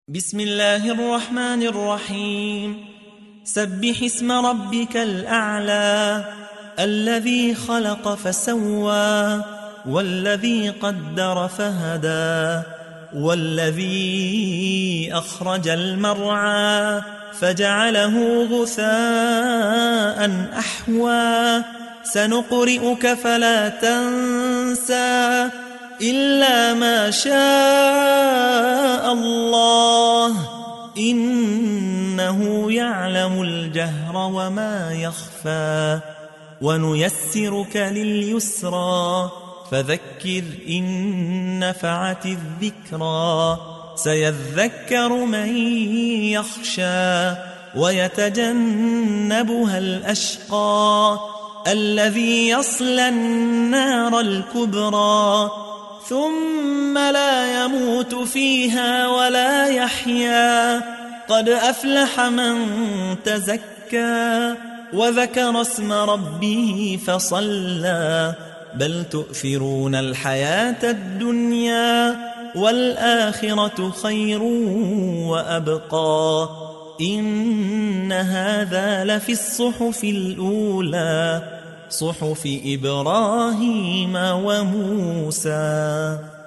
بسم الله الرحمن الرحيم. سبح اسم ربك الأعلى الذي خلق فسوى والذي قدر فهدى والذي أخرج المرعى فجعله غثاء أحوى سنقرئك فلا تنسى إلا ما شاء الله إنه يعلم الجهر وما يخفى ونيسرك لليسرى فذكر إن نفعت الذكرى سيذكر من يخشى ويتجنبها الأشقى الذي يصلى النار الكبرى ثم لا يموت فيها ولا يحيا قد أفلح من تزكى وذكر اسم ربه فصلى بل تؤثرون الحياة الدنيا والآخرة خير وأبقى إن هذا لفي الصحف الأولى صحف إبراهيم وموسى.